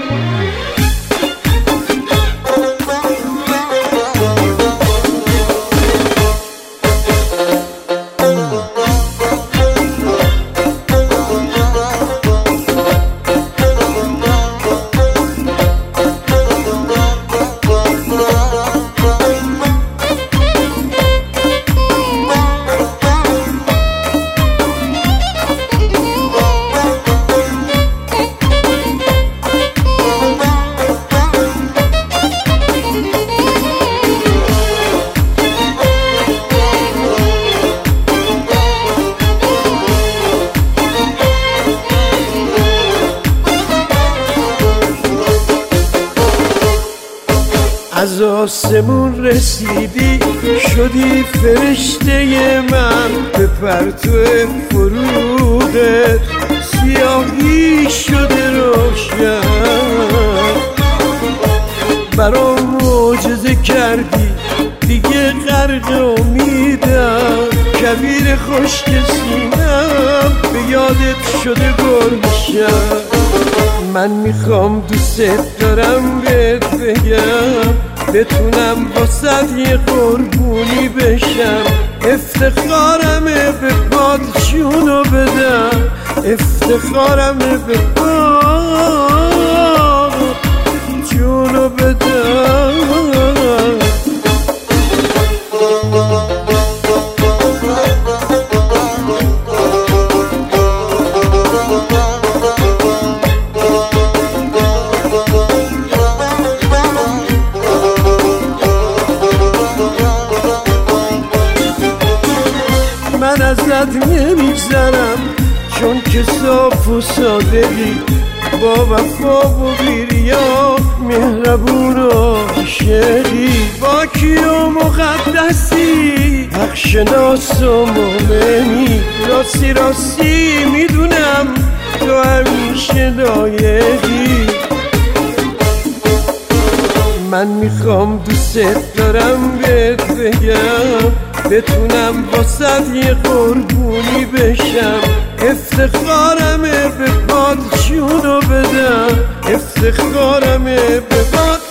از آسمون رسیدی شدی فرشته من، به پرتو فروغت سیاهی شده روشن. برام معجزه کردی دیگه غرق امیدم، کبیر خشک سینم به یادت شده گرشم. من میخوام دوست دارم بهت بگم، بتونم واسه یه قربونی بشم. افتخارمه به پات جونو بدم، افتخارمه به پات جونو بدم. من ازت نمیگذرم چون که صاف و صادقی، با وفا و بیریا، مهربون و عاشقی، پاکی و مقدسی، حق شناس و مومنی. راستی راستی میدونم تو همیشه لایقی. من میخوام دوست دارم بهت بگم، بتونم واسه یه قربونی بشم. افتخارمه به پات جونو بدم، افتخارمه به پات.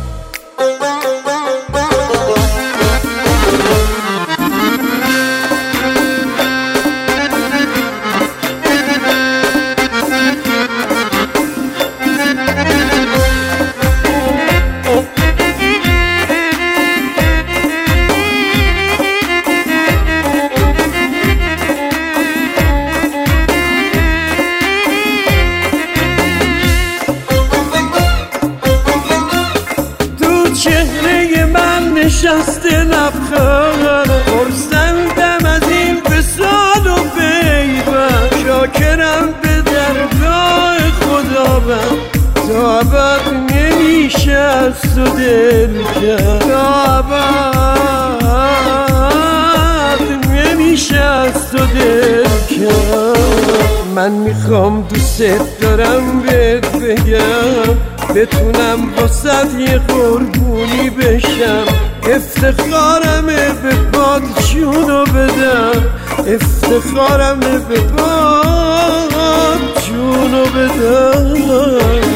چهره من نشسته لبخند، خرسندم از این وصال و پیوند. شاکرم به درگاه خداوند، تا ابد نمیشه از تو دل کرد، تا ابد نمیشه از تو دل کرد. من میخوام دوست دارم بهت بگم، بتونم واسه یه قربونی بشم. افتخارمه به پات جونو بدم، افتخارمه به پات جونو بدم.